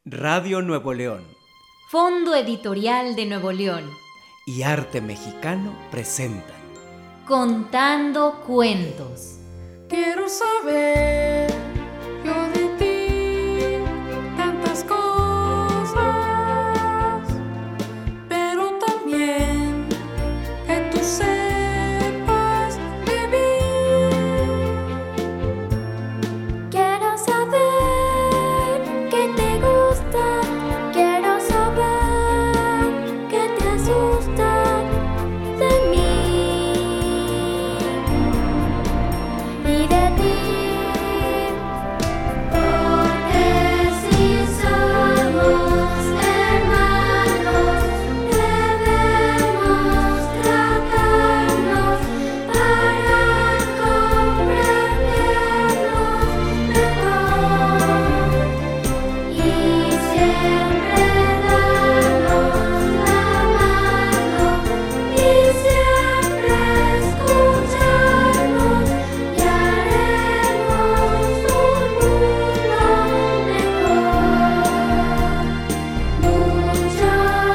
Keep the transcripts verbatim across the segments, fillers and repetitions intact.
Radio Nuevo León Fondo Editorial de Nuevo León y Arte Mexicano presentan Contando Cuentos. Quiero saber yo de ti tantas cosas, pero también que tú sepas de mí. Quiero saber que te gusta, quiero saber que te asusta de mí y de ti. Porque si somos hermanos, debemos tratarnos para comprendernos mejor y siempre darnos la mano y siempre escucharnos y haremos un mundo mejor, mucho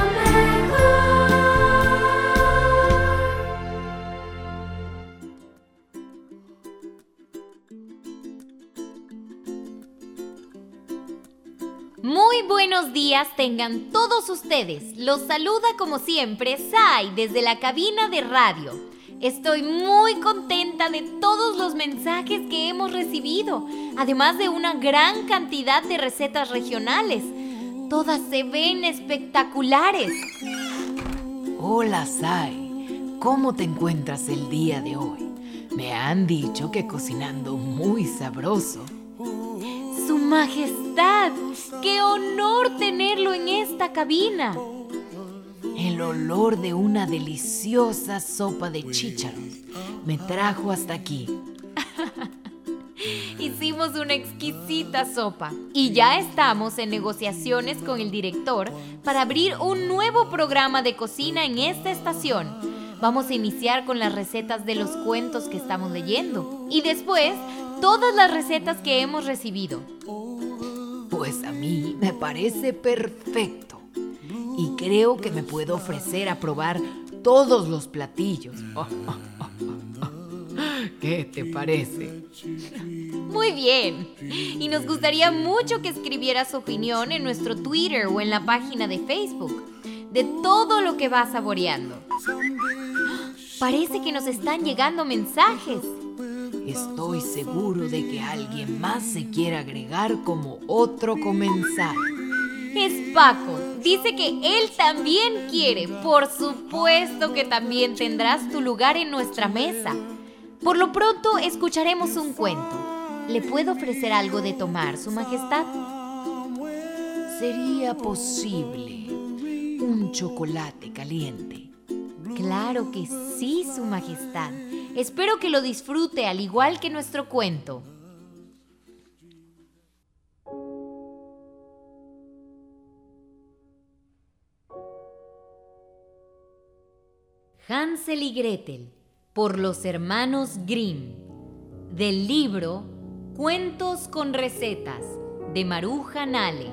Muy buenos días tengan todos ustedes. Los saluda como siempre Sai desde la cabina de radio. Estoy muy contenta de todos los mensajes que hemos recibido, además de una gran cantidad de recetas regionales. Todas se ven espectaculares. Hola, Sai. ¿Cómo te encuentras el día de hoy? Me han dicho que cocinando muy sabroso. ¡Su Majestad! ¡Qué honor tenerlo en esta cabina! El olor de una deliciosa sopa de chícharos me trajo hasta aquí. Hicimos una exquisita sopa y ya estamos en negociaciones con el director para abrir un nuevo programa de cocina en esta estación. Vamos a iniciar con las recetas de los cuentos que estamos leyendo y después todas las recetas que hemos recibido. Pues a mí me parece perfecto y creo que me puedo ofrecer a probar todos los platillos. ¿Qué te parece? Muy bien. Y nos gustaría mucho que escribieras su opinión en nuestro Twitter o en la página de Facebook de todo lo que vas saboreando. Parece que nos están llegando mensajes. Estoy seguro de que alguien más se quiere agregar como otro comensal. Es Paco. Dice que él también quiere. Por supuesto que también tendrás tu lugar en nuestra mesa. Por lo pronto escucharemos un cuento. ¿Le puedo ofrecer algo de tomar, Su Majestad? ¿Sería posible un chocolate caliente? Claro que sí, Su Majestad. Espero que lo disfrute al igual que nuestro cuento. Hansel y Gretel, por los hermanos Grimm, del libro Cuentos con recetas, de Maruja Nale.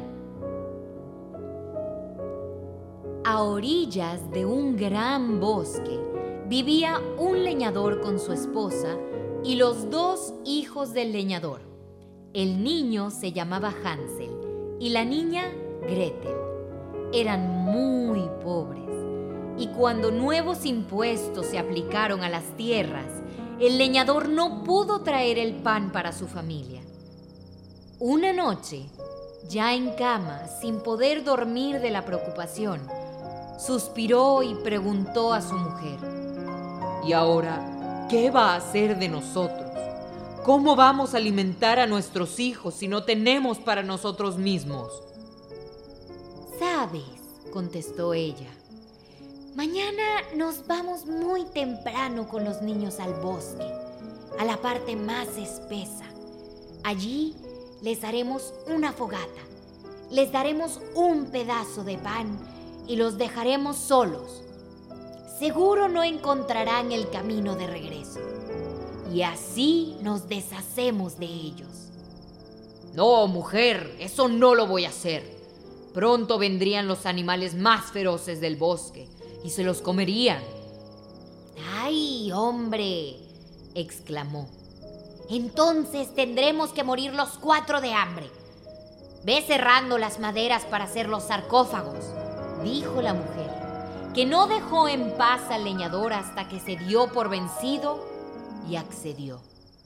A orillas de un gran bosque vivía un leñador con su esposa y los dos hijos del leñador. El niño se llamaba Hansel y la niña Gretel. Eran muy pobres y cuando nuevos impuestos se aplicaron a las tierras, el leñador no pudo traer el pan para su familia. Una noche, ya en cama, sin poder dormir de la preocupación, suspiró y preguntó a su mujer: ¿Y ahora qué va a hacer de nosotros? ¿Cómo vamos a alimentar a nuestros hijos si no tenemos para nosotros mismos? ¿Sabes?, contestó ella. Mañana nos vamos muy temprano con los niños al bosque, a la parte más espesa. Allí les haremos una fogata, les daremos un pedazo de pan y los dejaremos solos. Seguro no encontrarán el camino de regreso. Y así nos deshacemos de ellos. No, mujer, eso no lo voy a hacer. Pronto vendrían los animales más feroces del bosque y se los comerían. ¡Ay, hombre!, exclamó. Entonces tendremos que morir los cuatro de hambre. Ve cerrando las maderas para hacer los sarcófagos, dijo la mujer, que no dejó en paz al leñador hasta que se dio por vencido y accedió.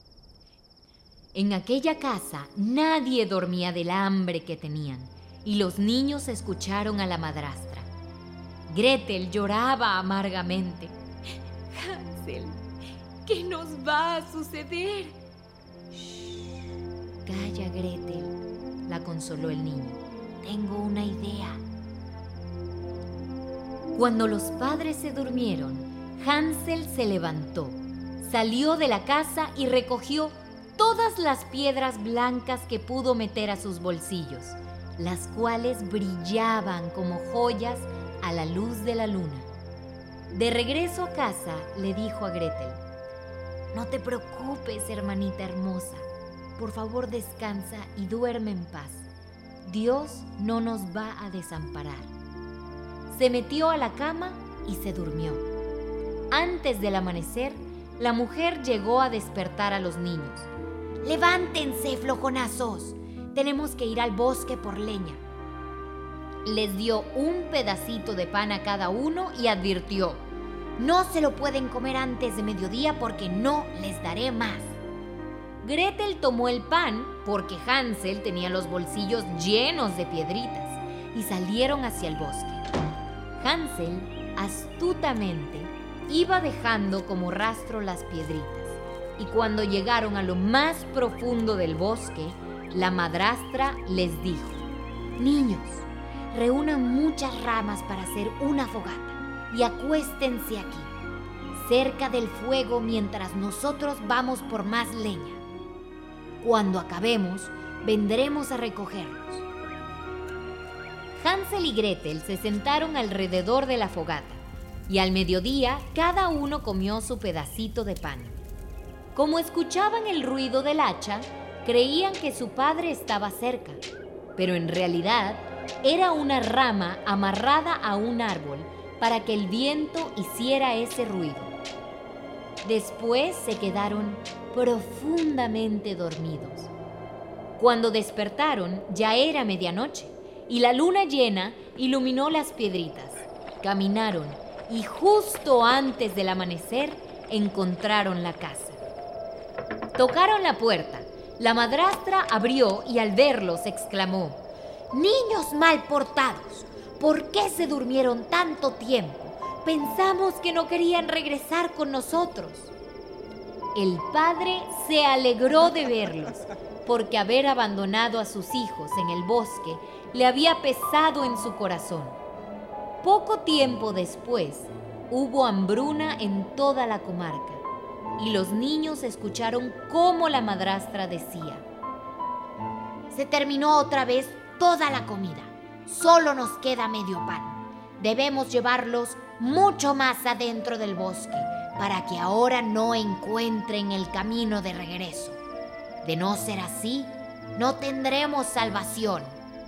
En aquella casa nadie dormía del hambre que tenían y los niños escucharon a la madrastra. Gretel lloraba amargamente. Hansel, ¿qué nos va a suceder? Shh, calla, Gretel, la consoló el niño. Tengo una idea. Cuando los padres se durmieron, Hansel se levantó, salió de la casa y recogió todas las piedras blancas que pudo meter a sus bolsillos, las cuales brillaban como joyas a la luz de la luna. De regreso a casa, le dijo a Gretel: no te preocupes, hermanita hermosa. Por favor, descansa y duerme en paz. Dios no nos va a desamparar. Se metió a la cama y se durmió. Antes del amanecer, la mujer llegó a despertar a los niños. ¡Levántense, flojonazos! Tenemos que ir al bosque por leña. Les dio un pedacito de pan a cada uno y advirtió: no se lo pueden comer antes de mediodía porque no les daré más. Gretel tomó el pan porque Hansel tenía los bolsillos llenos de piedritas y salieron hacia el bosque. Hansel, astutamente, iba dejando como rastro las piedritas, y cuando llegaron a lo más profundo del bosque, la madrastra les dijo: niños, reúnan muchas ramas para hacer una fogata y acuéstense aquí, cerca del fuego, mientras nosotros vamos por más leña. Cuando acabemos, vendremos a recogerlos. Hansel y Gretel se sentaron alrededor de la fogata y al mediodía cada uno comió su pedacito de pan. Como escuchaban el ruido del hacha, creían que su padre estaba cerca, pero en realidad era una rama amarrada a un árbol para que el viento hiciera ese ruido. Después se quedaron profundamente dormidos. Cuando despertaron ya era medianoche y la luna llena iluminó las piedritas. Caminaron y justo antes del amanecer encontraron la casa. Tocaron la puerta. La madrastra abrió y al verlos exclamó: niños mal portados, ¿por qué se durmieron tanto tiempo? Pensamos que no querían regresar con nosotros. El padre se alegró de verlos, porque haber abandonado a sus hijos en el bosque le había pesado en su corazón. Poco tiempo después, hubo hambruna en toda la comarca, y los niños escucharon cómo la madrastra decía: se terminó otra vez toda la comida, solo nos queda medio pan. Debemos llevarlos mucho más adentro del bosque para que ahora no encuentren el camino de regreso. De no ser así, no tendremos salvación.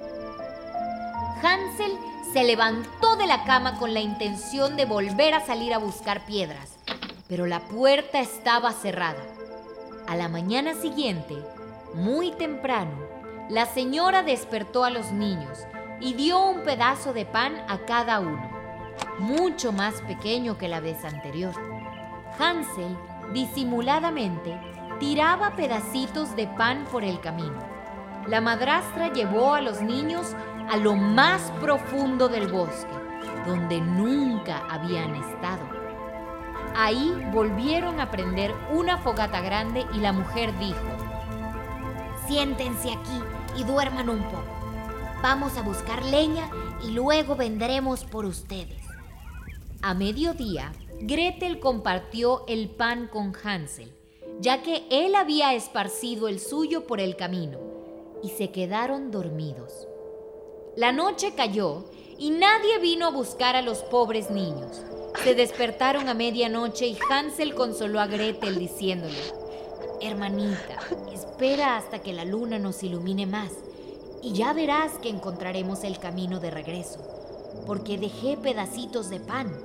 Hansel se levantó de la cama con la intención de volver a salir a buscar piedras, pero la puerta estaba cerrada. A la mañana siguiente, muy temprano, la señora despertó a los niños y dio un pedazo de pan a cada uno, mucho más pequeño que la vez anterior. Hansel, disimuladamente, tiraba pedacitos de pan por el camino. La madrastra llevó a los niños a lo más profundo del bosque, donde nunca habían estado. Ahí volvieron a prender una fogata grande y la mujer dijo: siéntense aquí y duerman un poco. Vamos a buscar leña y luego vendremos por ustedes. A mediodía, Gretel compartió el pan con Hansel, ya que él había esparcido el suyo por el camino, y se quedaron dormidos. La noche cayó y nadie vino a buscar a los pobres niños. Se despertaron a medianoche y Hansel consoló a Gretel diciéndole: hermanita, espera hasta que la luna nos ilumine más y ya verás que encontraremos el camino de regreso, porque dejé pedacitos de pan.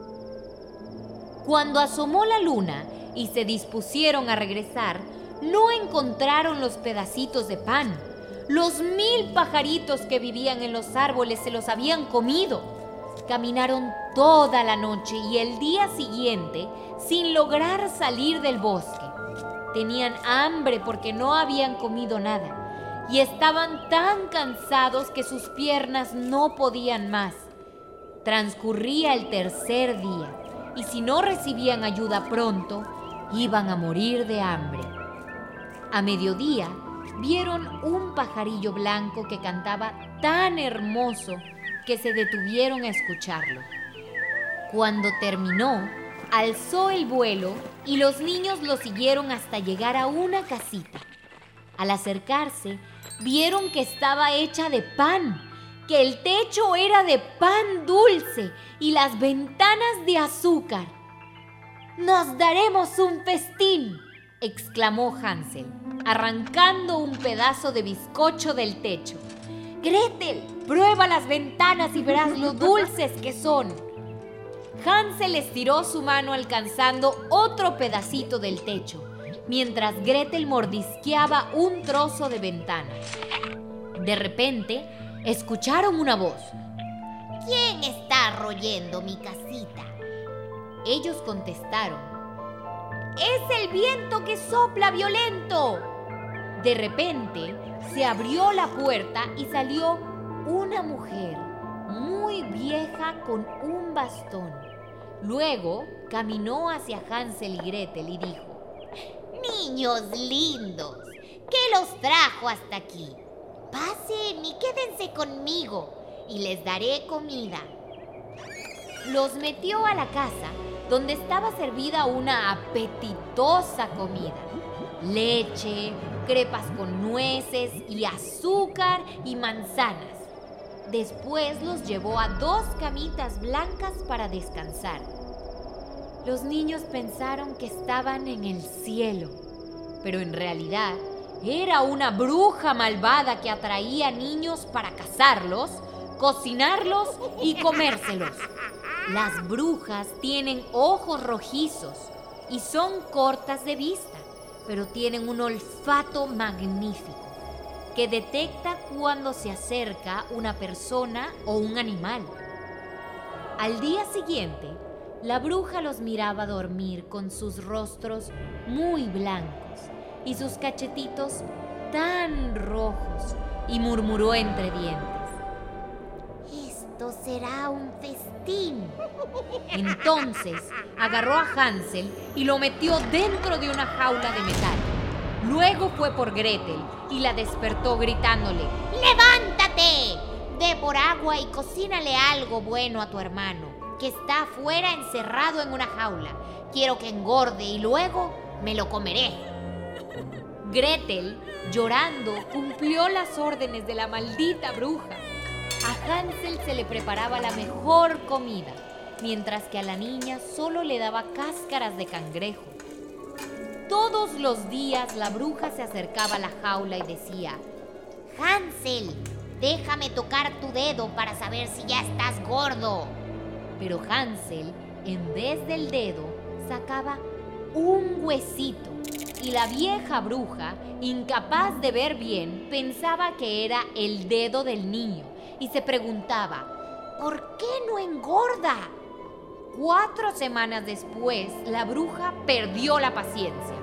Cuando asomó la luna y se dispusieron a regresar, no encontraron los pedacitos de pan. Los mil pajaritos que vivían en los árboles se los habían comido. Caminaron toda la noche y el día siguiente sin lograr salir del bosque. Tenían hambre porque no habían comido nada y estaban tan cansados que sus piernas no podían más. Transcurría el tercer día y si no recibían ayuda pronto, iban a morir de hambre. A mediodía, vieron un pajarillo blanco que cantaba tan hermoso que se detuvieron a escucharlo. Cuando terminó, alzó el vuelo y los niños lo siguieron hasta llegar a una casita. Al acercarse, vieron que estaba hecha de pan, que el techo era de pan dulce y las ventanas de azúcar. «¡Nos daremos un festín!», exclamó Hansel, arrancando un pedazo de bizcocho del techo. «Gretel, prueba las ventanas y verás lo dulces que son». Hansel estiró su mano alcanzando otro pedacito del techo, mientras Gretel mordisqueaba un trozo de ventana. De repente, escucharon una voz. «¿Quién está royendo mi casita?». Ellos contestaron: «¡Es el viento que sopla violento!». De repente, se abrió la puerta y salió una mujer muy vieja con un bastón. Luego, caminó hacia Hansel y Gretel y dijo: «Niños lindos, ¿qué los trajo hasta aquí? Pasen y quédense conmigo y les daré comida». Los metió a la casa, donde estaba servida una apetitosa comida. Leche, crepas con nueces y azúcar y manzanas. Después los llevó a dos camitas blancas para descansar. Los niños pensaron que estaban en el cielo, pero en realidad era una bruja malvada que atraía niños para cazarlos, cocinarlos y comérselos. Las brujas tienen ojos rojizos y son cortas de vista, pero tienen un olfato magnífico que detecta cuando se acerca una persona o un animal. Al día siguiente, la bruja los miraba dormir con sus rostros muy blancos y sus cachetitos tan rojos y murmuró entre dientes: «Esto será un festín». Entonces agarró a Hansel y lo metió dentro de una jaula de metal. Luego fue por Gretel y la despertó gritándole: «¡Levántate! Ve por agua y cocínale algo bueno a tu hermano, que está afuera encerrado en una jaula. Quiero que engorde y luego me lo comeré». Gretel, llorando, cumplió las órdenes de la maldita bruja. A Hansel se le preparaba la mejor comida, mientras que a la niña solo le daba cáscaras de cangrejo. Todos los días la bruja se acercaba a la jaula y decía: «Hansel, déjame tocar tu dedo para saber si ya estás gordo». Pero Hansel, en vez del dedo, sacaba un huesito y la vieja bruja, incapaz de ver bien, pensaba que era el dedo del niño y se preguntaba: ¿por qué no engorda? Cuatro semanas después, la bruja perdió la paciencia.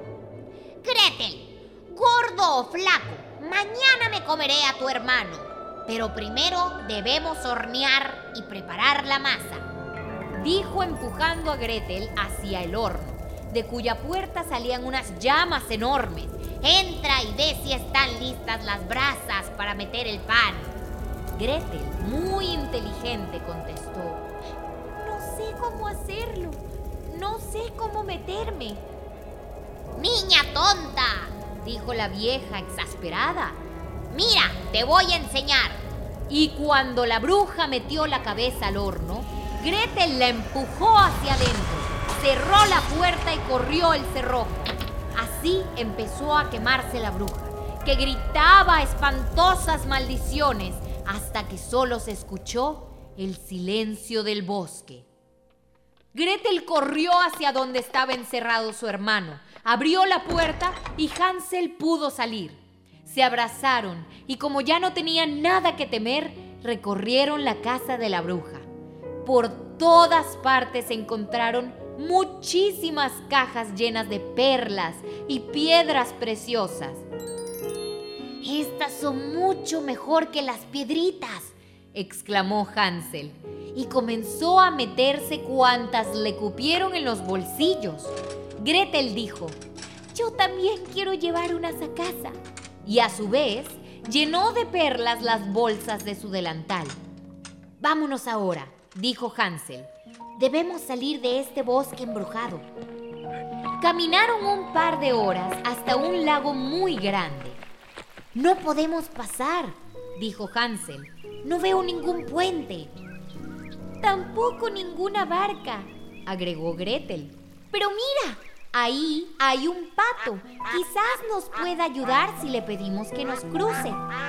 «Gretel, gordo o flaco, mañana me comeré a tu hermano, pero primero debemos hornear y preparar la masa», dijo empujando a Gretel hacia el horno, de cuya puerta salían unas llamas enormes. «Entra y ve si están listas las brasas para meter el pan». Gretel, muy inteligente, contestó: «No sé cómo hacerlo, no sé cómo meterme». «Niña tonta», dijo la vieja exasperada. «Mira, te voy a enseñar». Y cuando la bruja metió la cabeza al horno, Gretel la empujó hacia adentro, cerró la puerta y corrió el cerrojo. Así empezó a quemarse la bruja, que gritaba espantosas maldiciones hasta que solo se escuchó el silencio del bosque. Gretel corrió hacia donde estaba encerrado su hermano, abrió la puerta y Hansel pudo salir. Se abrazaron y como ya no tenían nada que temer, recorrieron la casa de la bruja. Por todas partes encontraron muchísimas cajas llenas de perlas y piedras preciosas. «Estas son mucho mejor que las piedritas», exclamó Hansel, y comenzó a meterse cuantas le cupieron en los bolsillos. Gretel dijo: «Yo también quiero llevar unas a casa», y a su vez llenó de perlas las bolsas de su delantal. «Vámonos ahora», dijo Hansel. «Debemos salir de este bosque embrujado». Caminaron un par de horas hasta un lago muy grande. «No podemos pasar», dijo Hansel. «No veo ningún puente». «Tampoco ninguna barca», agregó Gretel. «Pero mira, ahí hay un pato. Quizás nos pueda ayudar si le pedimos que nos cruce».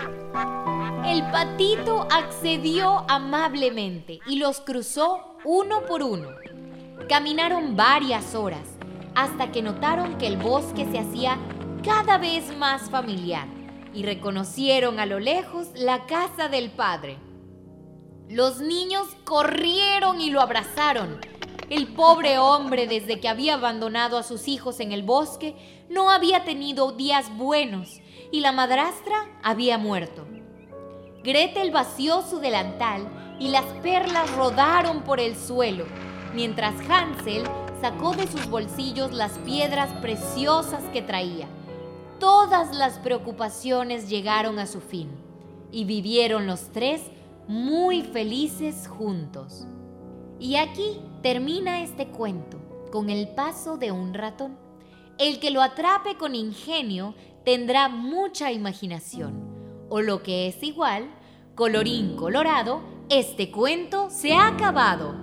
El patito accedió amablemente y los cruzó uno por uno. Caminaron varias horas hasta que notaron que el bosque se hacía cada vez más familiar y reconocieron a lo lejos la casa del padre. Los niños corrieron y lo abrazaron. El pobre hombre, desde que había abandonado a sus hijos en el bosque, no había tenido días buenos y la madrastra había muerto. Gretel vació su delantal y las perlas rodaron por el suelo, mientras Hansel sacó de sus bolsillos las piedras preciosas que traía. Todas las preocupaciones llegaron a su fin y vivieron los tres muy felices juntos. Y aquí termina este cuento con el paso de un ratón. El que lo atrape con ingenio tendrá mucha imaginación. O lo que es igual, colorín colorado, este cuento se ha acabado.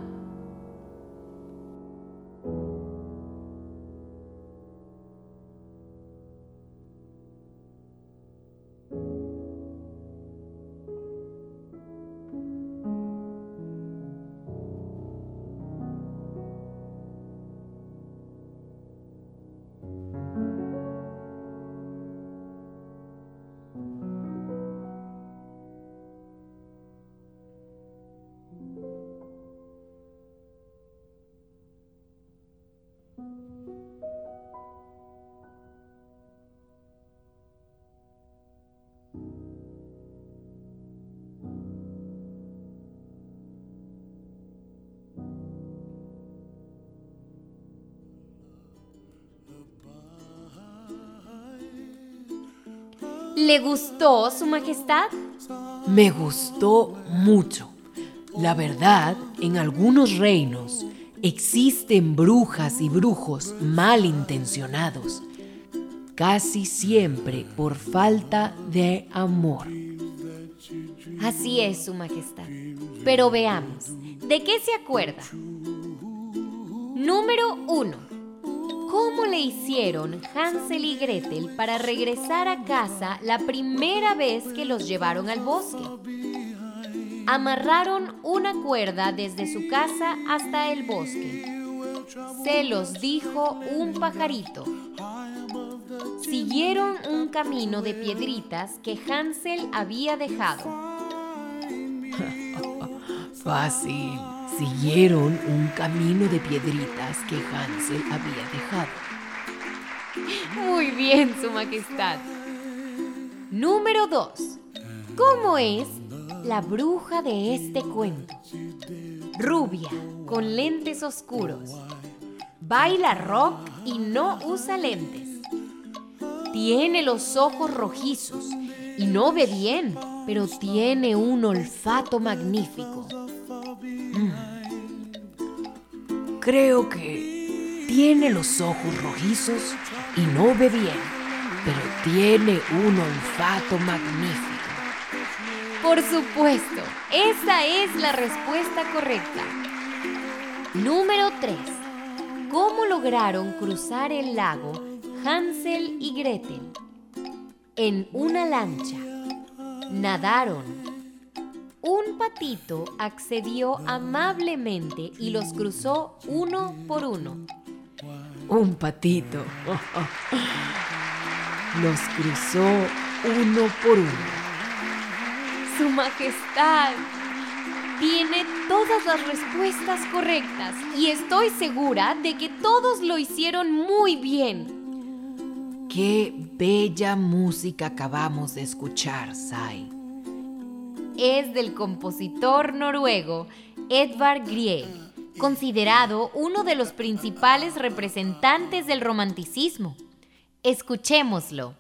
¿Le gustó, Su Majestad? Me gustó mucho. La verdad, en algunos reinos existen brujas y brujos malintencionados, casi siempre por falta de amor. Así es, Su Majestad. Pero veamos, ¿de qué se acuerda? Número uno. ¿Cómo le hicieron Hansel y Gretel para regresar a casa la primera vez que los llevaron al bosque? Amarraron una cuerda desde su casa hasta el bosque. Se los dijo un pajarito. Siguieron un camino de piedritas que Hansel había dejado. Fácil. Siguieron un camino de piedritas que Hansel había dejado. Muy bien, Su Majestad. Número dos. ¿Cómo es la bruja de este cuento? Rubia, con lentes oscuros. Baila rock y no usa lentes. Tiene los ojos rojizos y no ve bien, pero tiene un olfato magnífico. Creo que tiene los ojos rojizos y no ve bien, pero tiene un olfato magnífico. Por supuesto, esa es la respuesta correcta. Número tres. ¿Cómo lograron cruzar el lago Hansel y Gretel? en una lancha. Nadaron. Un patito accedió amablemente y los cruzó uno por uno. Un patito los cruzó uno por uno. Su Majestad tiene todas las respuestas correctas y estoy segura de que todos lo hicieron muy bien. ¡Qué bella música acabamos de escuchar, Sai! Es del compositor noruego Edvard Grieg, considerado uno de los principales representantes del romanticismo. Escuchémoslo.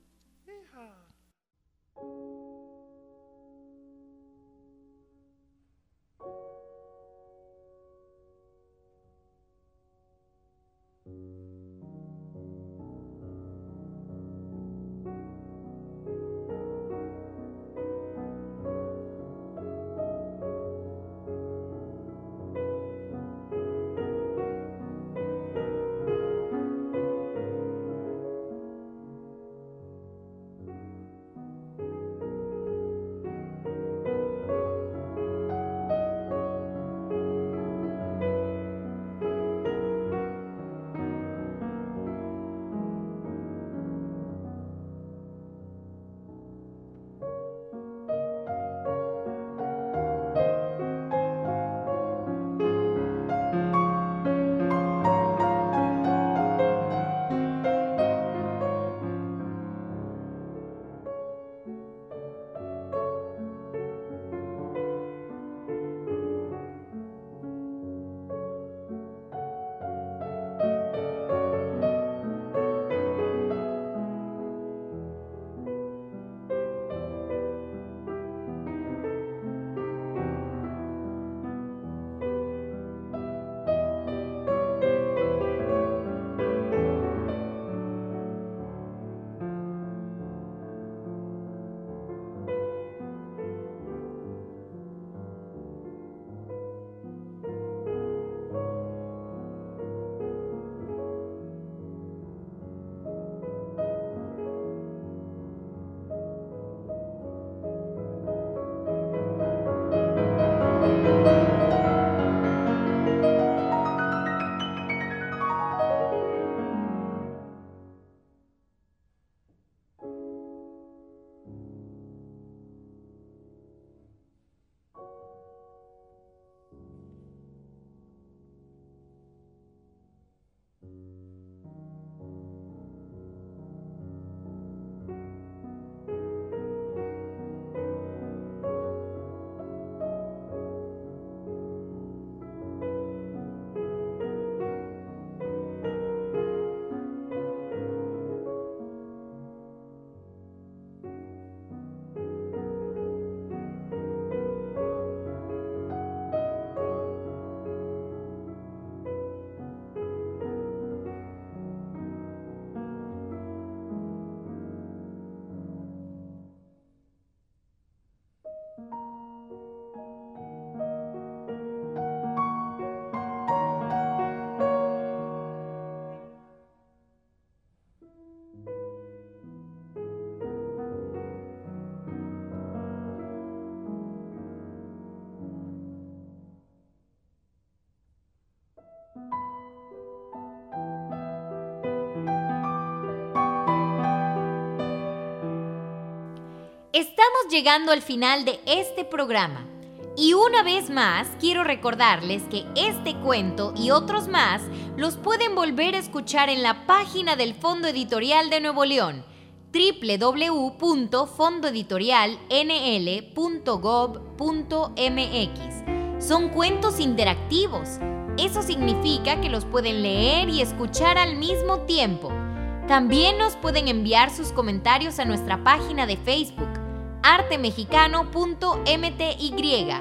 Estamos llegando al final de este programa y una vez más quiero recordarles que este cuento y otros más los pueden volver a escuchar en la página del Fondo Editorial de Nuevo León, doble u doble u doble u punto fondo editorial n l punto gov punto m x. Son cuentos interactivos. Eso significa que los pueden leer y escuchar al mismo tiempo. También nos pueden enviar sus comentarios a nuestra página de Facebook, arte mexicano punto m t y,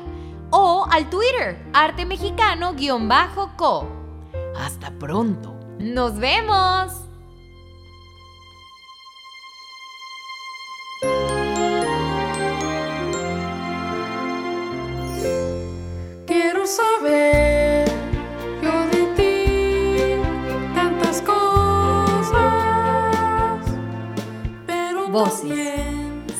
o al Twitter, arte mexicano guión bajo co. Hasta pronto. ¡Nos vemos! Quiero saber yo de ti tantas cosas, pero Voces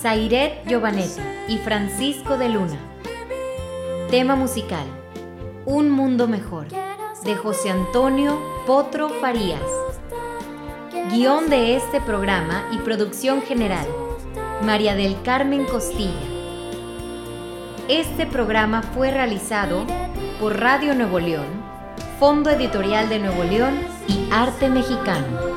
Zairet Giovanetti y Francisco de Luna. Tema musical: Un Mundo Mejor, de José Antonio Potro Farías. Guión de este programa y producción general: María del Carmen Costilla. Este programa fue realizado por Radio Nuevo León, Fondo Editorial de Nuevo León y Arte Mexicano.